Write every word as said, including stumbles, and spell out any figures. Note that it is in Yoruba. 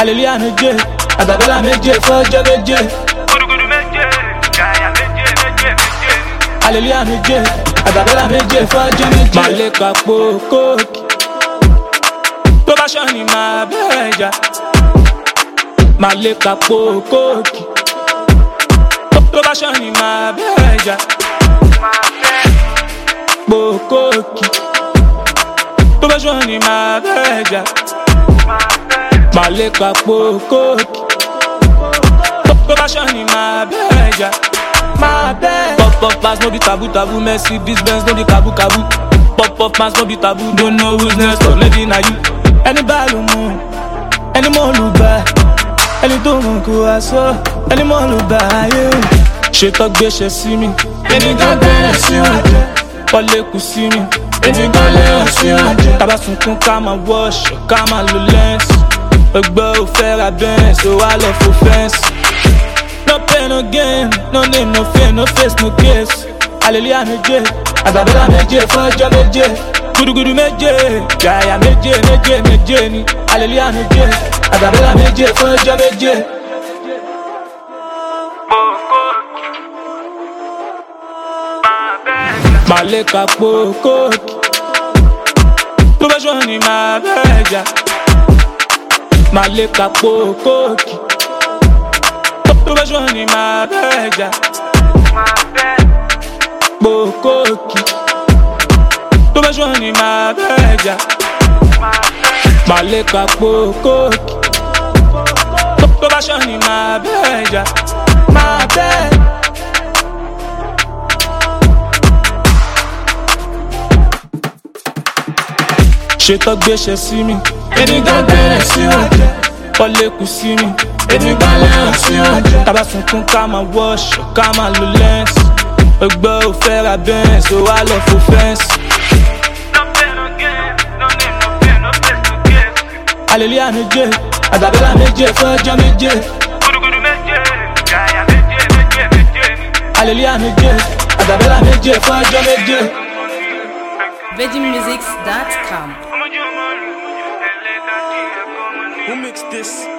hallelujah méje, àgbàbọ́lá méje fọ́jọ́ méje. Gudugudu méje, gàyà méje méje méje. Hallelujah méje, àgbàbọ́lá méje fọ́jọ́ méje. Màlẹ́kà po kóòkì, tó bá ṣọ́ ni màá bẹ̀rẹ̀ jà. Màlẹ́kà po kóòkì, tó bá ṣọ́ ni màá bẹ̀rẹ̀ jà. Po kóòkì, tó bá ṣọ́ ni màá bẹ̀rẹ̀ jà. Màlẹ́kà po kóòkì, tó bá ṣọ́ ni màá bẹ̀rẹ̀ jà. Máa bẹ́ẹ̀. Pop pop pass no be taboo taboo, Mercedes Benz no be kabu kabu. Pop pop pass no be taboo, don't know who's next, but maybe na you. Ẹni bá ló mú, ẹni mọ̀ ló bá, ẹni tó mọ̀ kó wá sọ, ẹni mọ̀ ló bá ayé o. Ṣètò gbéṣẹ́ sí mi, ẹni kan bẹ̀rẹ̀ sí ọjọ́, wọlé kù sí mi, ẹni kan lẹ́yìn sí ọjọ́. Tábà sunkún ká máa wọ́ọ̀ṣọ̀, ká máa lo lẹ́ǹsì. Ẹgbẹ́ ò fẹ́ ra bẹ́ǹsì, ó wá lọ fò fẹ́ǹsì. No pain, no gain, no name, no fame, no face, no case. Hallelujah méje, àgbàbọ́lá méje fọ́jọ́ méje. Gudugudu méje, gàyà méje méje méje ni. Hallelujah méje, àgbàbọ́lá méje fọ́jọ́ méje. Màlẹ́kà po kóòkì, tó bá ṣọ́ ni màá bẹ̀rẹ̀ jà. Màlẹ́kà po kóòkì, tó bá ṣọ́ ni màá bẹ̀rẹ̀ jà. Po kóòkì, tó bá ṣọ́ ni màá bẹ̀rẹ̀ jà. Màlẹ́kà po kóòkì, tó bá ṣọ́ ni màá bẹ̀rẹ̀ jà. Máa bẹ́ẹ̀. Ṣètò gbéṣẹ́ sí mi, ẹni kan bẹ̀rẹ̀ sí ọjọ́, wọlé kù sí mi, ẹni kan lẹ́yìn sí ọjọ́. Tábà sunkún ká máa wọ́ọ̀ṣọ̀, ká máa lo lẹ́ǹsì. Ẹgbẹ́ ò fẹ́ ra bẹ́ǹsì, ó wá lọ fò fẹ́ǹsì. Hallelujah méje, àgbàbọ́lá méje fọ́jọ́ méje. Gudugudu méje, gàyà méje méje méje. Hallelujah méje, àgbàbọ́lá méje fọ́jọ́ méje. virgin musics dot com. Who mixed this?